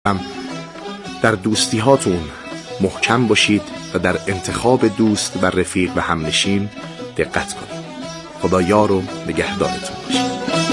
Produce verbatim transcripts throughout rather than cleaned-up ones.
در دوستی هاتون محکم باشید و در انتخاب دوست و رفیق و همنشین دقت کنید. خدا یار و نگهدارتون باشه.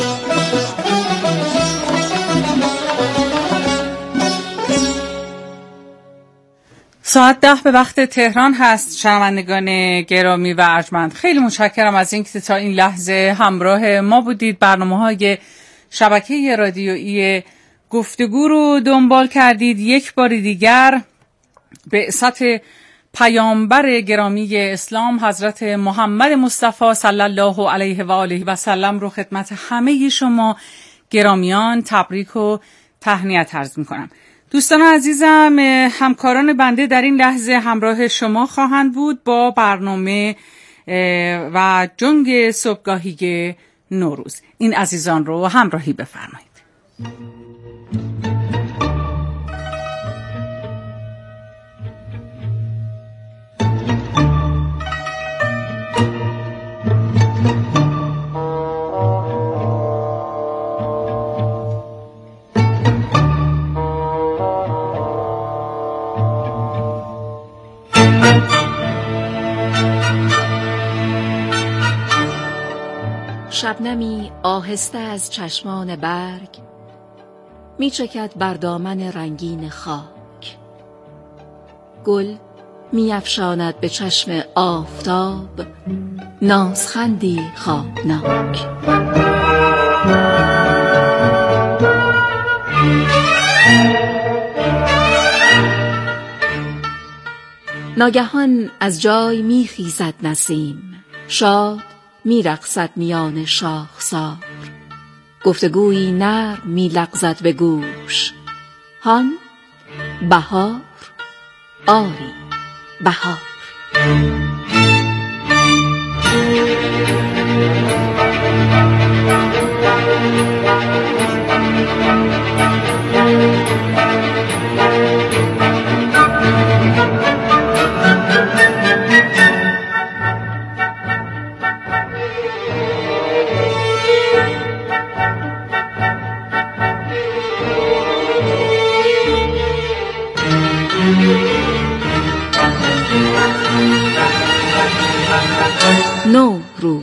ساعت ده به وقت تهران هست. شنوندگان گرامی و ارجمند، خیلی متشکرم از اینکه تا این لحظه همراه ما بودید. برنامه‌های شبکه رادیویی گفتگو رو دنبال کردید. یک بار دیگر بعثت پیامبر گرامی اسلام حضرت محمد مصطفی صلی الله علیه و آله و سلم رو خدمت همه شما گرامیان تبریک و تهنیت عرض می‌کنم. دوستان عزیزم، همکاران بنده در این لحظه همراه شما خواهند بود با برنامه و جنگ صبحگاهی نوروز. این عزیزان رو همراهی بفرمایید. شبنمی آهسته از چشمان برگ می چکد بر دامن رنگین خاک. گل می افشاند به چشم آفتاب نازخندی خوابناک. ناگهان از جای می خیزد نسیم، شاد می رقصد میان شاخسار. گفتگویی نرم می لغزد به گوش، هان بهار، آری بهار. نوروز.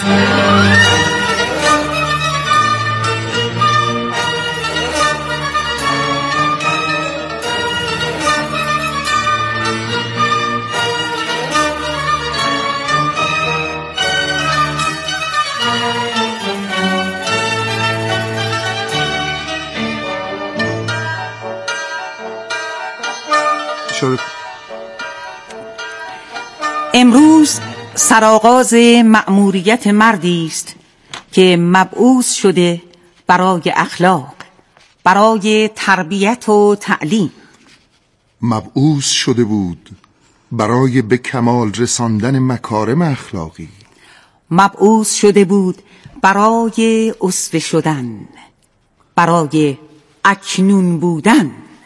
امروز سرآغاز مأموریت مردی است که مبعوث شده برای اخلاق، برای تربیت و تعلیم. مبعوث شده بود برای به کمال رساندن مکارم اخلاقی. مبعوث شده بود برای اسوه شدن، برای اکنون بودن.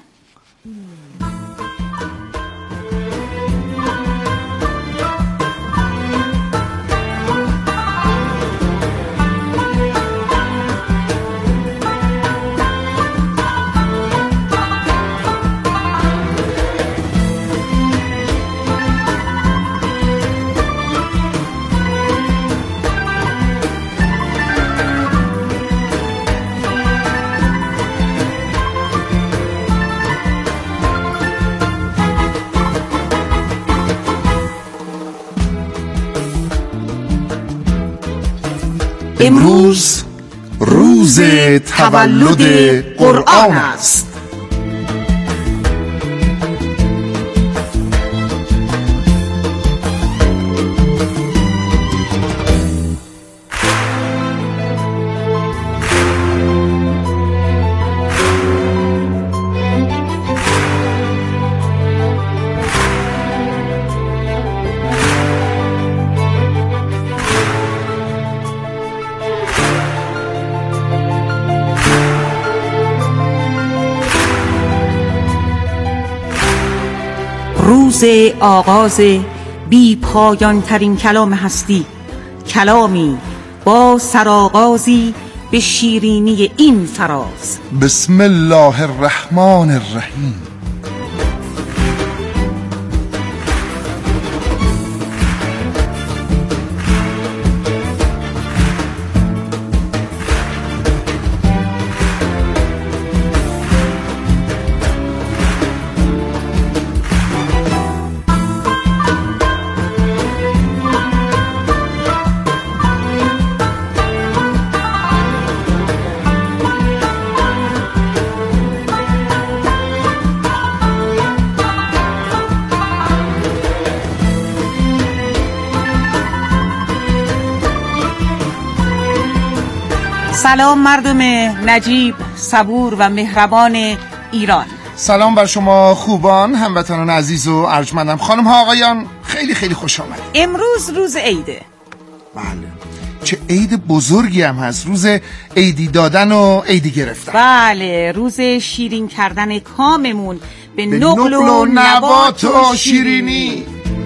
امروز روز تولد قرآن است. روز آغاز بی پایان ترین کلام هستی، کلامی با سرآغازی به شیرینی این فراز. بسم الله الرحمن الرحیم. سلام مردم نجیب، صبور و مهربان ایران. سلام بر شما خوبان، هموطنان عزیز و ارجمندم. خانم ها آقایان، خیلی خیلی خوش آمد. امروز روز عیده. بله، چه عید بزرگی هم هست، روز عیدی دادن و عیدی گرفتن. بله، روز شیرین کردن کاممون به, به نقل و نبات و شیرینی.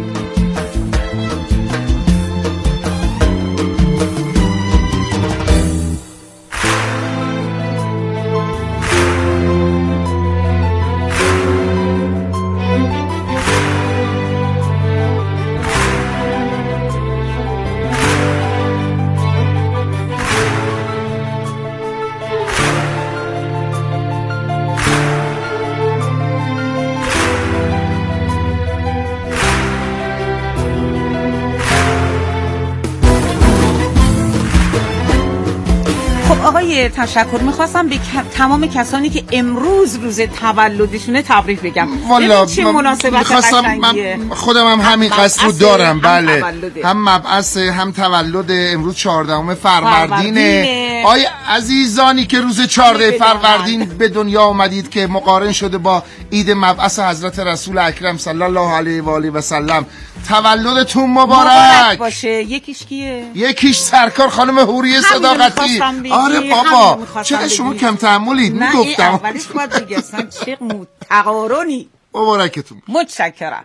آقای تشکر، میخواستم به تمام کسانی که امروز روز تولدشونه تبریک بگم. والا چه مناسبت قشنگیه. من خودم هم همین قصد رو دارم. بله، هم مبعث هم تولد امروز چهاردهم فروردینه. آیا عزیزانی که روز چهارده فروردین به دنیا اومدید که مقارن شده با عید مبعث حضرت رسول اکرم صلی الله علیه و آله و سلم، تولدتون مبارک, مبارک باشه. یکیش کیه؟ یکیش سرکار خانم حوریه صداقتی. آره بابا، چرا شما کم تحملید؟ نه این اولیش باید بگی اصلا چه تقارنی. مبارکتون. متشکرم.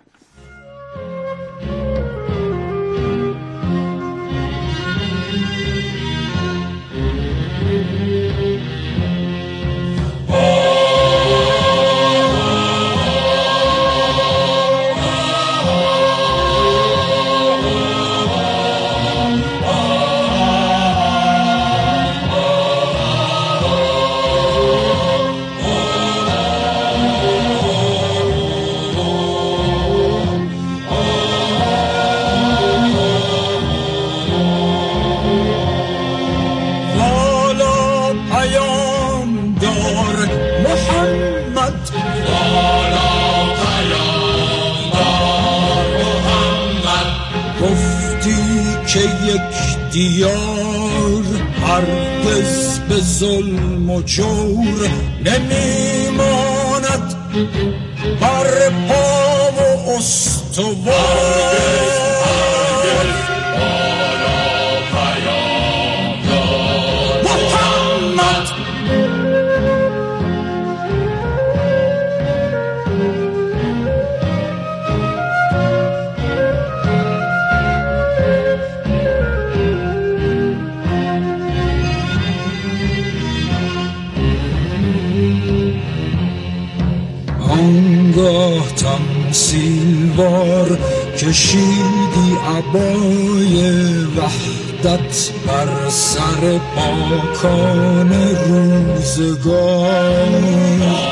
دیار هرگز به ظلم و جور نمیماند بر پا و استوار. آنگاه تمثیلوار کشیدی عبای وحدت بر سر پاکان روزگار.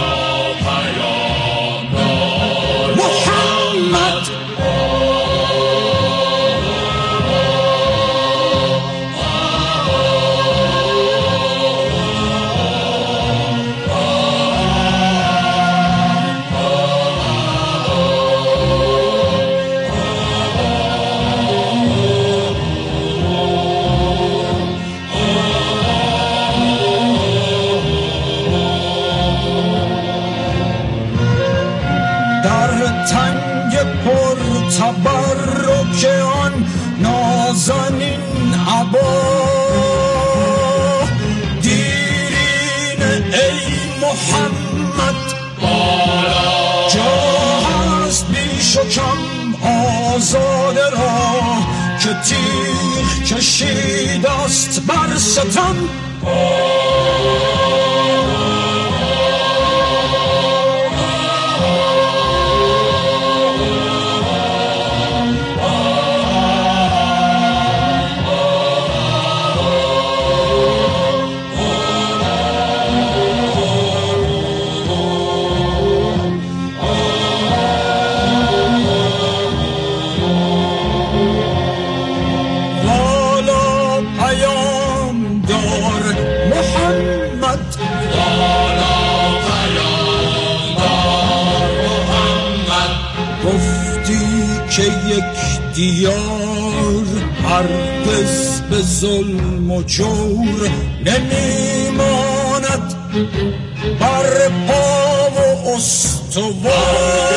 تبرک آن نازنین عبا دیرین ای محمد جا هست بیش و کم آزاده را که تیغ کشید است بر ستم دیار هرگز به ظلم و جور نمیماند بر پا و استوار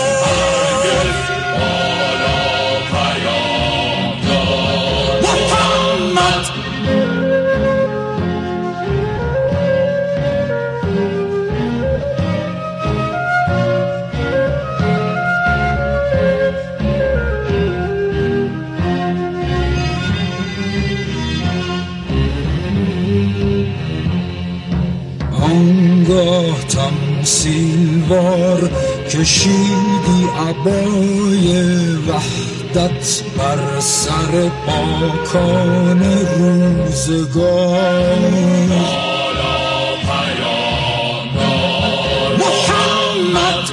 آنگاه تمثیلوار کشیدی عبای وحدت بر سر پاکان روزگار محمد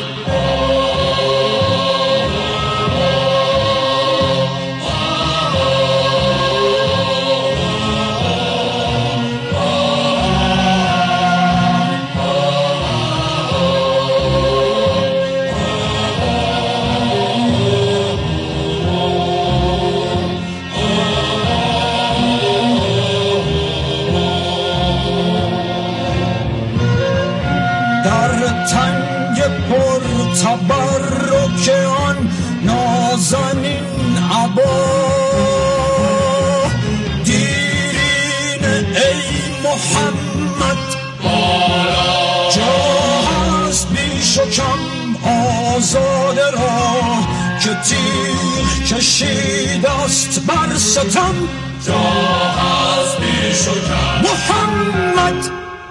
تبرک آن نازنین عبا دیرین ای محمد جا هست بیش و کم آزاد راه که تیغ کشید است بر ستم جا هست بیش و کم محمد.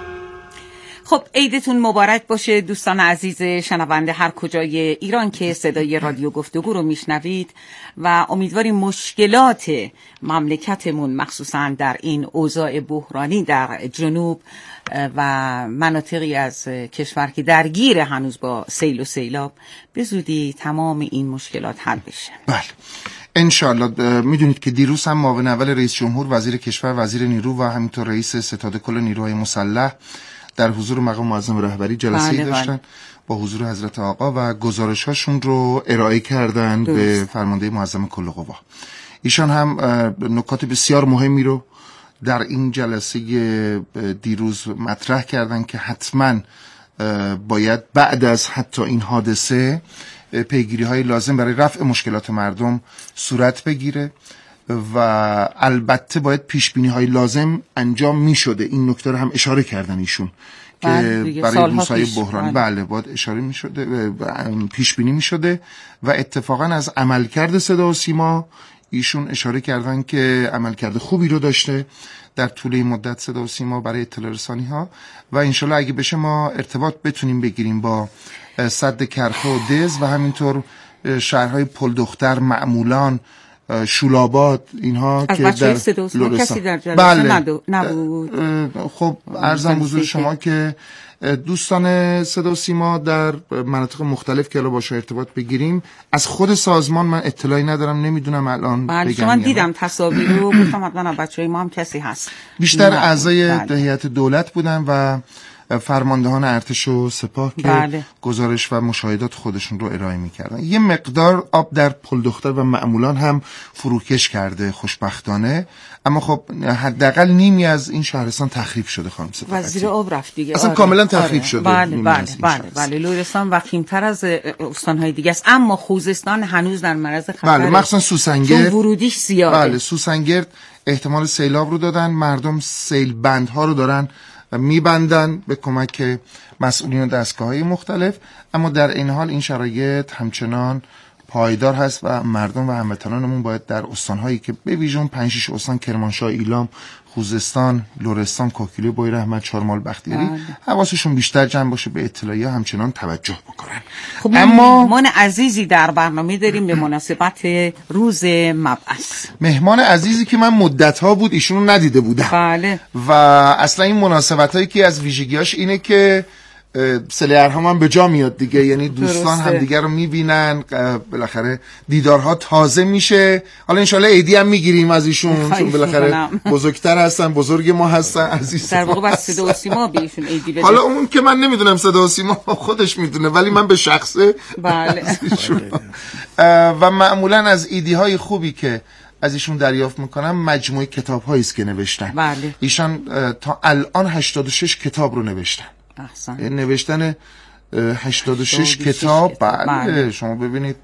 خب عیدتون مبارک باشه دوستان عزیز شنونده هر کجای ایران که صدای رادیو گفتگو رو میشنوید و امیدواریم مشکلات مملکتمون مخصوصا در این اوضاع بحرانی در جنوب و مناطقی از کشور که درگیر هنوز با سیل و سیلاب به زودی تمام این مشکلات حل بشه. بله انشالله. میدونید که دیروز هم معاون اول رئیس جمهور، وزیر کشور، وزیر نیرو و همینطور رئیس ستاد کل نیروهای مسلح در حضور مقام معظم رهبری جلسه‌ای بله داشتن بله. با حضور حضرت آقا و گزارش‌هاشون رو ارائه کردن دوست. به فرمانده معظم کل قوا. ایشان هم نکات بسیار مهمی رو در این جلسه دیروز مطرح کردن که حتما باید بعد از حتی این حادثه پیگیری‌های لازم برای رفع مشکلات مردم صورت بگیره و البته باید پیشبینی‌های لازم انجام می‌شده. این نکته رو هم اشاره کردن ایشون که برای روزهای بحران بله باید اشاره می‌شده، پیشبینی می‌شده و اتفاقا از عملکرد صدا و سیما ایشون اشاره کردن که عملکرد خوبی رو داشته در طول این مدت صدا و سیما برای اطلاع رسانی‌ها و انشالله اگه بشه ما ارتباط بتونیم بگیریم با سد کرخه و دز و همینطور شهرهای پلدختر، معمولان، شولاباد، اینها که در لرستان کسی در جلسه بله. نبود. خب عرضم حضور شما که دوستان صدا و سیما در مناطق مختلف که الان باشه ارتباط بگیریم. از خود سازمان من اطلاعی ندارم، نمیدونم الان بله بگم. من دیدم تصاویر رو گفتم حتما بچهای ما هم کسی هست. بیشتر اعضای بله. هیئت دولت بودن و فرماندهان ارتش و سپاه که بله. گزارش و مشاهدات خودشون رو ارائه میکردن. یه مقدار آب در پلدختر و معمولان هم فروکش کرده خوشبختانه، اما خب حداقل نیمی از این شهرستان تخریب شده. خانم سپاه وزیر آب رفت دیگه اصلا آره. کاملا تخریب آره. شده. بله بله بله بله لرستان وخیم‌تر از استان‌های دیگه است، اما خوزستان هنوز در معرض خطر. بله مخصوصا سوسنگرد ورودیش زیاده. بله سوسنگرد احتمال سیلاب رو دادن، مردم سیل بندها رو دارن میبندن به کمک مسئولین دستگاه‌های مختلف، اما در این حال این شرایط همچنان پایدار هست و مردم و هموطنانمون باید در استانهایی که به ویژه پنج شش استان کرمانشاه، ایلام، خوزستان، لرستان، کوکیلی، بوی رحمت، چهارمال، بختیاری حواسشون بیشتر جمع باشه، به اطلاعیه همچنان توجه بکنن. خب اما مهمان عزیزی در برنامه داریم به مناسبت روز مبعث. مهمان عزیزی که من مدت‌ها بود ایشونو ندیده بودم. بله. و اصلا این مناسبتایی که از ویژگیاش اینه که صله ارحام هم به جا میاد دیگه، یعنی دوستان هم دیگه رو میبینن، بالاخره دیدارها تازه میشه. حالا انشالله عیدی هم میگیریم از ایشون چون بالاخره بزرگتر هستن، بزرگ ما هستن، عزیز در واقع بس صدا و سیما به ایشون عیدی بده. حالا اون که من نمیدونم صدا و سیما خودش میدونه، ولی من به شخصه بله. و معمولا از ایدی های خوبی که از ایشون دریافت میکنم مجموعه کتاب هایی است که نوشتن. بله. ایشان تا الان هشتاد و شش کتاب رو نوشتن. احسن. نوشتن هشتاد و شش کتاب. بله. بله شما ببینید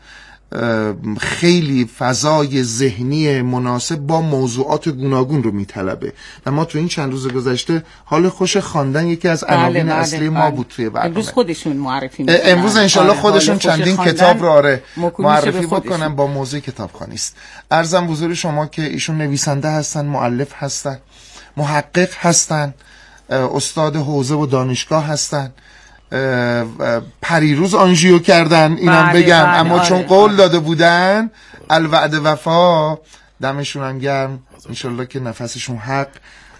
خیلی فضای ذهنی مناسب با موضوعات گوناگون رو میطلبه و ما تو این چند روز گذشته حال خوش خواندن یکی از عناوین بله اصلی بله ما بله. بود توی برنامه. امروز خودشون معرفی میکنن. امروز انشالله آره خودشون چندین کتاب رو آره معرفی بکنن با موضوع کتابخوانی است. عرضم حضور شما که ایشون نویسنده هستن، مؤلف هستن، محقق هستن، استاد حوزه و دانشگاه هستن، پریروز آنژیو کردن اینم بله بگم بله اما آره چون قول داده بودن الوعد وفا، دمشون هم گرم، انشالله که نفسشون حق،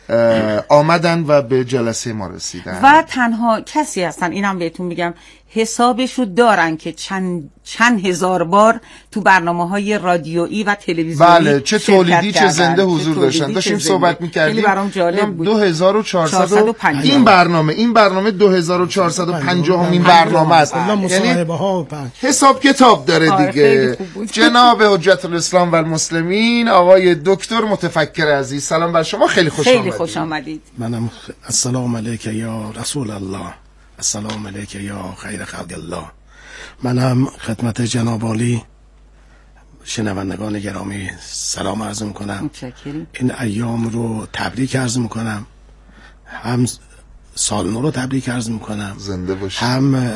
آمدن و به جلسه ما رسیدن و تنها کسی هستن اینم بهتون میگم حسابشو دارن که چند چند هزار بار تو برنامه‌های رادیویی و تلویزیونی بله چه تولیدی چه زنده حضور داشتن. داشتیم صحبت می‌کردیم خیلی برام جالب بود. دو هزار و چهارصد این برنامه این برنامه دو هزار و چهارصد و پنجاه امین برنامه است، یعنی حساب کتاب داره دیگه. جناب حجت الاسلام و المسلمین آقای دکتر متفکر عزیز، سلام بر شما، خیلی خوش خیلی خوش آمدید. منم السلام علیک یا رسول الله، السلام علیک یا خیر خلق الله. منم خدمت جناب عالی شنوندگان گرامی سلام عرض میکنم. این ایام رو تبریک عرض میکنم، هم سال نو رو تبریک عرض میکنم، زنده باشید، هم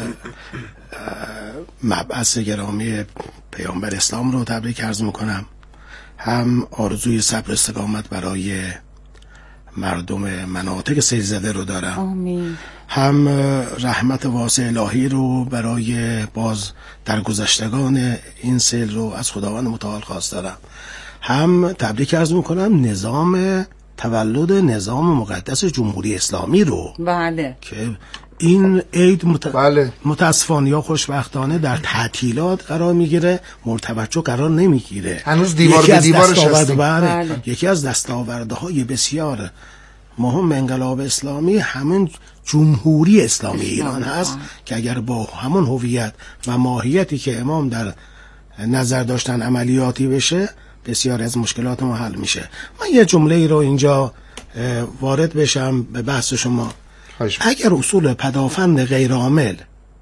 مبعث گرامی پیامبر اسلام رو تبریک عرض میکنم، هم آرزوی صبر استقامت برای مردم مناطق سیل زده رو دارم. آمین. هم رحمت واسع الهی رو برای باز در گذشتگان این سیل رو از خداوند متعال خواست دارم. هم تبریک عرض میکنم نظام تولد نظام مقدس جمهوری اسلامی رو. بله. که این عید مت... بله. متاسفانه یا خوشبختانه در تعطیلات قرار میگیره، مرتبطو قرار نمیگیره. هنوز دیوار به دیوارش هستیم. بله. یکی از دستاوردهای بسیار مهم انقلاب اسلامی همین جمهوری اسلامی ایران هست که اگر با همون هویت و ماهیتی که امام در نظر داشتن عملیاتی بشه بسیار از مشکلات ما حل میشه. من یه جمله ای رو اینجا وارد بشم به بحث شما. اگر اصول پدافند غیرعامل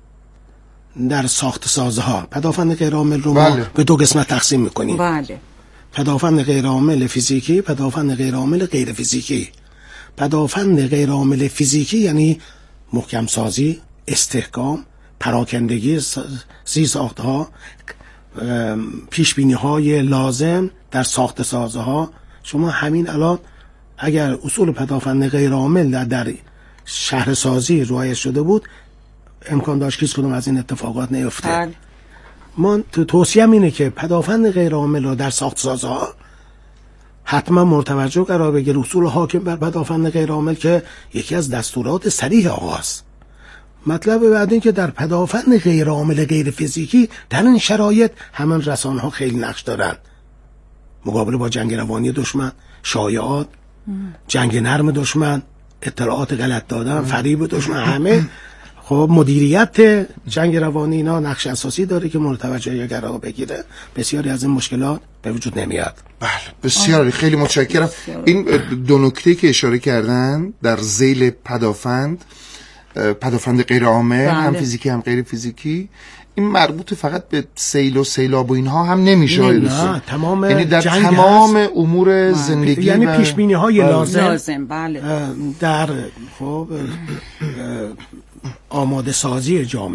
در ساخت سازها، پدافند غیرعامل رو ما بله. به دو قسمت تقسیم میکنیم. بله. پدافند غیرعامل فیزیکی، پدافند غیرعامل غیر فیزیکی. پدافند غیرعامل فیزیکی یعنی محکم سازی، استحکام، پراکندگی زیر ساختها، پیش بینی های لازم در ساخت سازها. شما همین الان اگر اصول پدافند غیرعامل در, در شهر سازی رعایت شده بود امکان داشت هیچ کدوم از این اتفاقات نیفته. ما تو توصیه‌ام اینه که پدافند غیرعامل رو در ساخت سازها حتما مرتوجه قرار بگیر اصول حاکم بر پدافند غیرعامل که یکی از دستورات صریح آقاست. مطلب بعد این که در پدافند غیرعامل غیر فیزیکی در این شرایط همین رسانه‌ها خیلی نقش دارن، مقابله با جنگ روانی دشمن، شایعات، جنگ نرم دشمن، اطلاعات غلط دادن، فریب دشمن، همه خب مدیریت جنگ روانی اینا نقش اساسی داره که مرتوجه قرار بگیره. بسیاری از این مشکلات به وجود نمیاد. بله بسیار خیلی متشکرم. این دو نکته که اشاره کردن در ذیل پدافند، پدافند غیر عامل هم فیزیکی هم غیر فیزیکی، این مربوط فقط به سیل و سیلاب و اینها هم نمیشه. نه تمام یعنی در تمام هست. امور زندگی یعنی و... پیش بینی های لازم, لازم بله. در خب آماده سازی جامعه.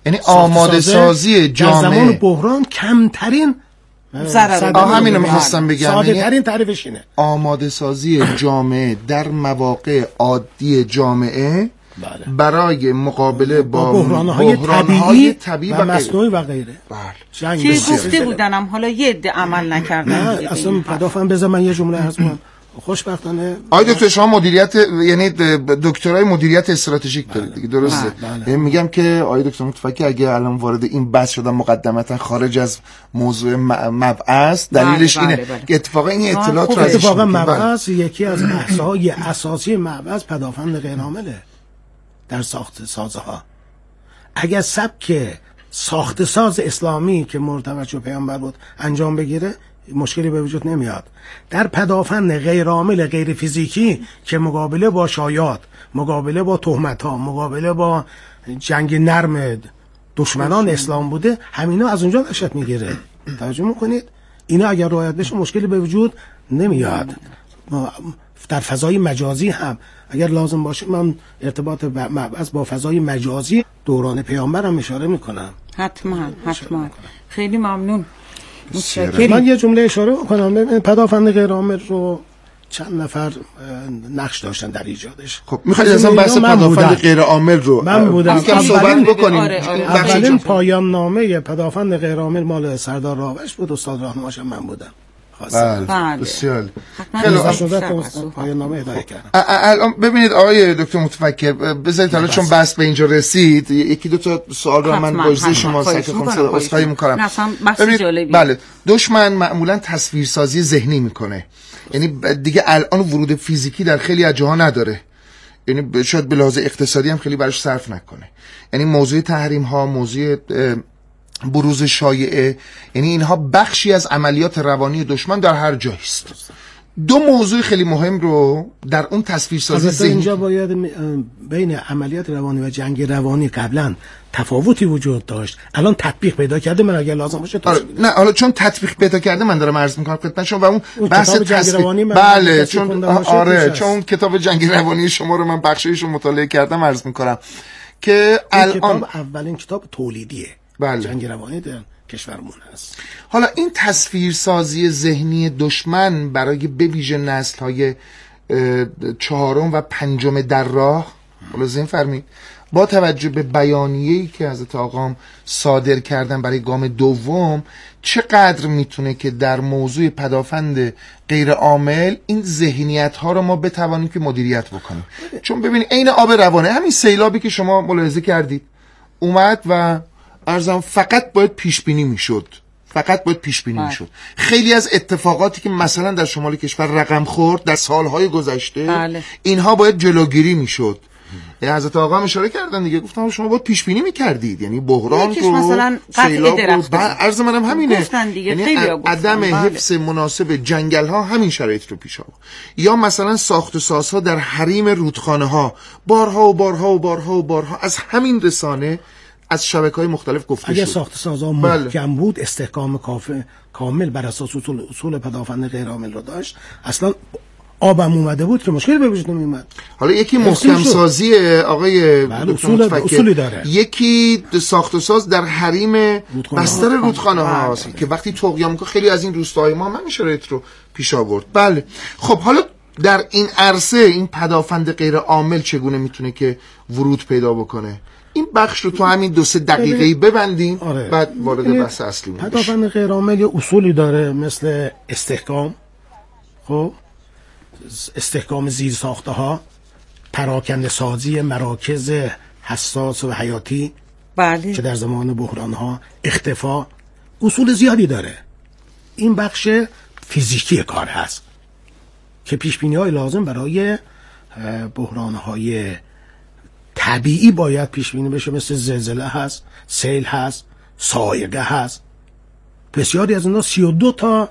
یعنی آماده سازی جامعه در زمان بحران کمترین ضرر. آه همین رو میخواستم بگم. ساده ترین تعریفش اینه. آماده سازی جامعه در مواقع عادی جامعه بله. برای مقابله با بحران‌های طبیعی, طبیعی و مصنوعی و غیره. بله. که گفته بودنم حالا یه عده عمل نکردن. نه اصلا پدافند بذار من یه جمله عرض کنم. خوشبختانه آقای دکتر شما مدیریت یعنی دکترای مدیریت استراتژیک دارید دیگه درسته؟ بله. یعنی میگم که آقای دکتر متفکر اگه الان وارد این بحث شدن مقدمتا خارج از موضوع مبعث دلیلش بله، اینه بله، بله. که اتفاقا این اطلاعات رو اتفاقا مبعث یکی از بحث‌های اساسی مبعث پدافند غیرعامله در ساخت سازها. اگر سبک ساخت ساز اسلامی که مرتبط پیامبر بود انجام بگیره مشکلی به وجود نمیاد. در پدافند غیرعامل غیر فیزیکی که مقابله با شایعات، مقابله با تهمت‌ها، مقابله با جنگ نرم دشمنان اسلام بوده، همینا از اونجا نشأت میگیره. توجه میکنید؟ اینا اگر رعایت بشه مشکلی به وجود نمیاد. در فضای مجازی هم اگر لازم باشه من ارتباط مبعث با فضای مجازی دوران پیامبرم اشاره میکنم. حتما حتما. خیلی ممنون. من یه جمله اشاره کنم. پدافند غیرعامل رو چند نفر نقش داشتن در ایجادش. خب میخواید اصلا بحث پدافند غیرعامل رو من بودم یکم صحبت بکنیم. آره آره. اولین پایان نامه پدافند غیرعامل مال سردار راوش بود، استاد راهنماش من بودم. بله بسیار خیلی پایان نامه هدایت کردم. الان ببینید آقای دکتر متفکر بذارید حالا چون بحث به اینجا رسید یکی دو تا سوال رو من واژه شما سکه خونسا اسخای می‌کنم. ببینید بله دشمن معمولا تصویرسازی ذهنی میکنه، یعنی دیگه الان ورود فیزیکی در خیلی از جاها نداره، یعنی شاید به لحاظ اقتصادی هم خیلی براش صرف نکنه. یعنی موضوع تحریم ها، موضوع بروز شایعه، یعنی اینها بخشی از عملیات روانی دشمن در هر جایی است. دو موضوع خیلی مهم رو در اون تصویرسازی ذهنی اینجا باید بین عملیات روانی و جنگ روانی قبلا تفاوتی وجود داشت، الان تطبیق پیدا کرده. من اگر لازم باشه آره، نه حالا چون تطبیق پیدا کرده من دارم عرض میکنم خدمت شما و اون, اون بحث تصویر بله چون آره چون کتاب جنگ روانی شما رو من بخشیشو مطالعه کردم عرض میکنم که الان کتاب اولین کتاب تولیدیه بله. جنگ روانی در کشورمون هست. حالا این تصویرسازی ذهنی دشمن برای به ویژه نسل‌های چهارم و پنجم در راه ملاحظه فرمایید با توجه به بیانیه‌ای که حضرت آقام صادر کردن برای گام دوم چقدر میتونه که در موضوع پدافند غیر عامل این ذهنیت‌ها رو ما بتوانیم که مدیریت بکنیم؟ چون ببینید عین آب روانه همین سیلابی که شما ملاحظه کردید اومد و ارزم فقط باید پیش بینی میشد، فقط باید پیش بینی میشد. خیلی از اتفاقاتی که مثلا در شمال کشور رقم خورد در سالهای گذشته بله. اینها باید جلوگیری میشد. حضرت آقا هم اشاره کردن دیگه، گفتم شما باید پیش بینی میکردید، یعنی بحران رو مثلا قطع درخت عرض منم همینه، یعنی عدم حفظ مناسب جنگل ها همین شرایط رو پیش آورد. یا مثلا ساخت و سازها در حریم رودخانه ها بارها و بارها و بارها و بارها از همین رسانه از شبکه‌های مختلف گفته اگه شد. ساخت سازها محکم بود، استحکام کافی کامل بر اساس اصول اصول پدافند غیر عامل رو داشت، اصلا آبم اومده بود که مشکلی به وجود نمیومد. حالا یکی محکم سازی آقای اصول اصولی داره، یکی ساخت و ساز در حریم بستر رودخانه هاست که وقتی طغیان میکنه خیلی از این روستاهای ما هم شرایط رو پیش آورد. بله خب حالا در این عرصه این پدافند غیر عامل چگونه میتونه که ورود پیدا بکنه؟ این بخش رو تو همین دو سه دقیقه‌ای ببندیم آره. بعد وارد بحث اصلی میشیم. پدافند غیر عامل یه اصولی داره مثل استحکام، خب استحکام زیر ساخته ها، پراکنده سازی مراکز حساس و حیاتی بله. که در زمان بحران ها اختفا، اصول زیادی داره. این بخش فیزیکی کار هست که پیش بینی های لازم برای بحران های طبیعی باید پیش بینی بشه، مثل زلزله هست، سیل هست، سایقه هست. بسیاری از اینا سی و دو تا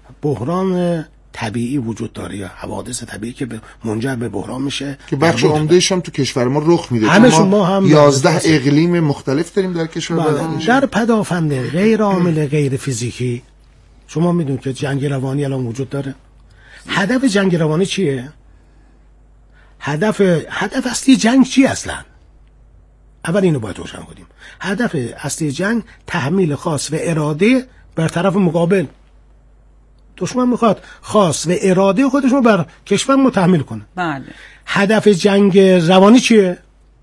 بحران طبیعی وجود داره یا حوادث طبیعی که منجر به بحران میشه که بخش عمده‌اش هم تو کشور ما رخ میده. همشون ما هم یازده اقلیم مختلف داریم در کشور. در پدافند غیر عامل غیر فیزیکی شما میدونید که جنگ روانی الان وجود داره. هدف جنگ روانی چیه؟ هدف هدف اصلی جنگ چی اصلا؟ اول اینو باید روشن کنیم. هدف اصلی جنگ تحمیل خواست و اراده بر طرف مقابل. دشمن میخواد خواست و اراده خودش رو بر کشور متحمل کنه. بله. هدف جنگ روانی چیه؟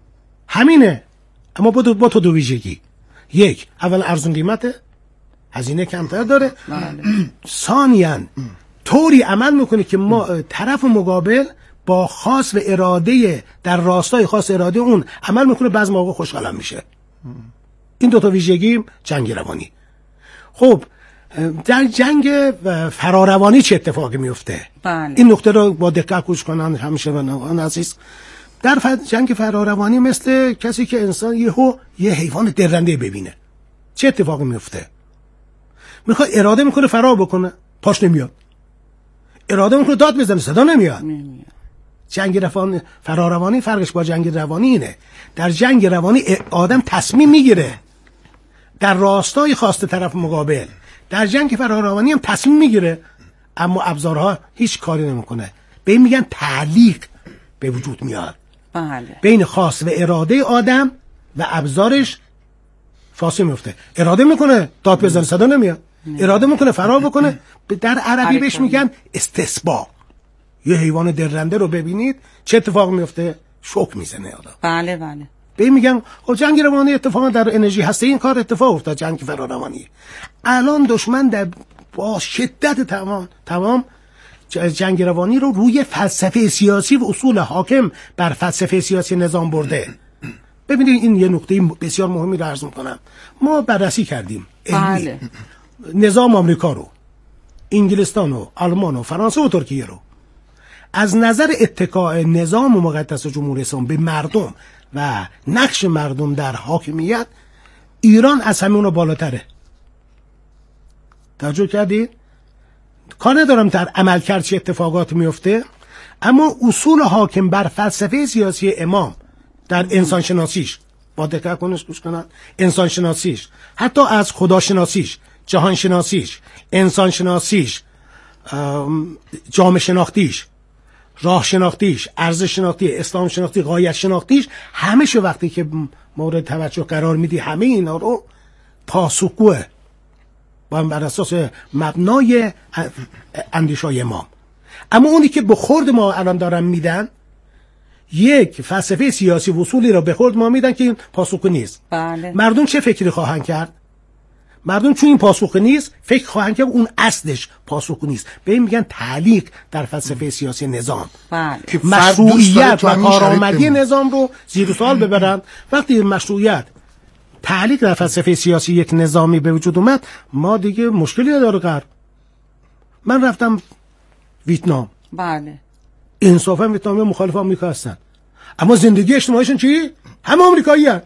همینه، اما با تو با تو دو ویژگی. یک، اول ارزون قیمته، هزینه کمتر داره. بله. ثانیاً طوری عمل میکنه که ما طرف مقابل با خواست و اراده در راستای خواست اراده اون عمل میکنه، بعضی موقع خوشحالم میشه. این دو تا ویژگی جنگ روانی. خب در جنگ فراروانی چه اتفاقی میفته؟ بله. این نکته رو با دقت گوش کنن همیشه بنوان عزیز. در جنگ فراروانی مثل کسی که انسان یهو یه حیوان درنده ببینه، چه اتفاقی میفته؟ میخواد اراده میکنه فرار بکنه، پاش نمیاد. اراده میکنه داد بزنه، صدا نمیاد. نمیاد. جنگ روانی فراروانی فرقش با جنگ روانی اینه، در جنگ روانی آدم تصمیم میگیره در راستای خواست طرف مقابل. در جنگ فراروانی هم تصمیم میگیره اما ابزارها هیچ کاری نمیکنه. به این میگن تعلیق به وجود میاد. بله. بین خواست و اراده آدم و ابزارش فاصله میفته. اراده میکنه داد بزنه، صدا نمیاد. نه. اراده میکنه فرار بکنه. در عربی بهش میگن استسباق. یه حیوان درنده رو ببینید چه اتفاق میفته؟ شوک میزنه آدم. بله بله. به این میگن خب جنگ روانی اتفاقا در انرژی هسته این کار اتفاق افتاد، جنگ فراروانی. الان دشمن در با شدت تمام تمام جنگ روانی رو روی فلسفه سیاسی و اصول حاکم بر فلسفه سیاسی نظام برده. ببینید این یه نکته بسیار مهمی رو عرض می‌کنم. ما بررسی کردیم بله. نظام آمریکا رو، انگلستان و آلمان و فرانسه و ترکیه رو. از نظر اتکاء نظام مقدس جمهوری اسلامی به مردم و نقش مردم در حاکمیت، ایران از همه اونها بالاتره. توجه کردید؟ کار ندارم در عمل کرد چه اتفاقات میفته، اما اصول حاکم بر فلسفه سیاسی امام در انسان شناسیش با دقت کنش گوش کنن، انسان شناسیش، حتی از خدا شناسیش، جهان شناسیش، انسان شناسیش، جامعه شناختیش، راه شناختیش، ارزش شناختی، اسلام شناختی، غایت شناختیش، همه شو وقتی که مورد توجه قرار میدی همه اینا رو پاسخگوه با بر اساس مبنای اندیشای امام. اما اونی که به خورد ما الان دارن میدن یک فلسفه سیاسی و اصولی رو به خورد ما میدن که این پاسخگو نیست. بله. مردم چه فکری خواهند کرد؟ مردم چون این پاسخگو نیست فکر خواهند کرد اون اصلش پاسخگو نیست. به این میگن تعلیق در فلسفه سیاسی نظام. بله. مشروعیت و کارآمدی نظام رو زیر سوال ببرن. وقتی مشروعیت تعلیق در فلسفه سیاسی یک نظامی به وجود اومد، ما دیگه مشکلی نداره غرب. من رفتم ویتنام. بله. انصافا ویتنامی مخالف آمریکا هستن، اما زندگی اجتماعیشون چی؟ همه آمریکایی‌ان.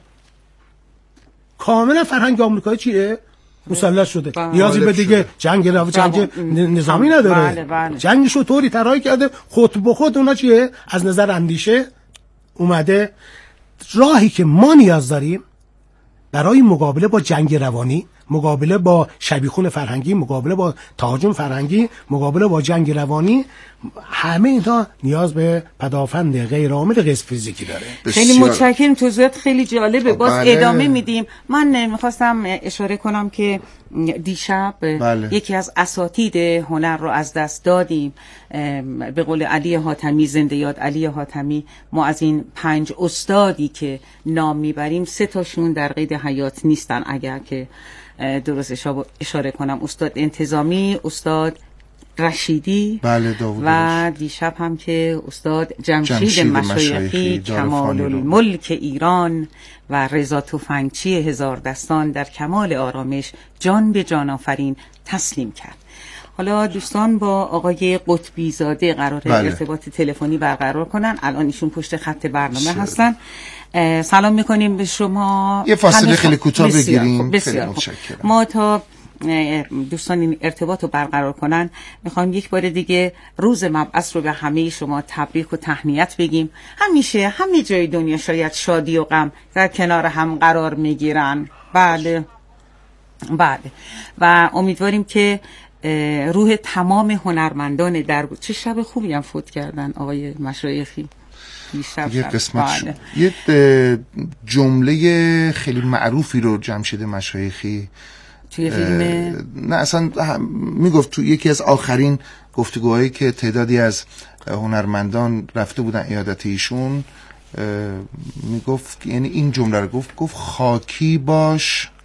کاملا فرهنگ آمریکایی چیه؟ مسلط شده. بله. نیازی به دیگه جنگ رو جنگ نظامی نداره. بله بله. جنگشو طوری طراحی کرده خود به خود اونا چیه؟ از نظر اندیشه اومده. راهی که ما نیاز داریم برای مقابله با جنگ روانی، مقابله با شبیخون فرهنگی، مقابله با تهاجم فرهنگی، مقابله با جنگ روانی، همه اینها نیاز به پدافند غیر عامل غیر فیزیکی داره. خیلی متشکرم، توضیحات خیلی جالبه. باز بله. ادامه میدیم. من میخواستم اشاره کنم که دیشب بله. یکی از اساتید هنر رو از دست دادیم. به قول علی حاتمی، زنده یاد علی حاتمی، ما از این پنج استادی که نام میبریم سه تاشون در قید حیات نیستن، اگر که درست اشاره کنم. استاد انتظامی، استاد رشیدی، بله داوود، و دیشب هم که استاد جمشید, جمشید مشایخی، کمال الملک ایران و رضا تفنگچی هزار دستان در کمال آرامش جان به جان آفرین تسلیم کرد. حالا دوستان با آقای قطبی زاده قرار بله. ارتباط تلفنی برقرار کنن. الان ایشون پشت خط برنامه شد. هستن. سلام میکنیم به شما. یه فاصله خیلی کوتاه بگیریم. بسیار متشکرم. ما تا دوستان این ارتباط رو برقرار کنن میخوایم یک بار دیگه روز مبعث رو به همه شما تبریک و تهنیت بگیم. همیشه همه جای دنیا شاید شادی و غم در کنار هم قرار میگیرن. بله بله. و امیدواریم که روح تمام هنرمندان در چه شب خوبی هم فوت کردن آقای مشایخی. یه قسمت بله. یه جمله خیلی معروفی رو جمشید مشایخی توی فیلم نه اصلا میگفت تو یکی از آخرین گفتگوهایی که تعدادی از هنرمندان رفته بودن عیادت ایشون، میگفت یعنی این جمله رو گفت گفت خاکی باش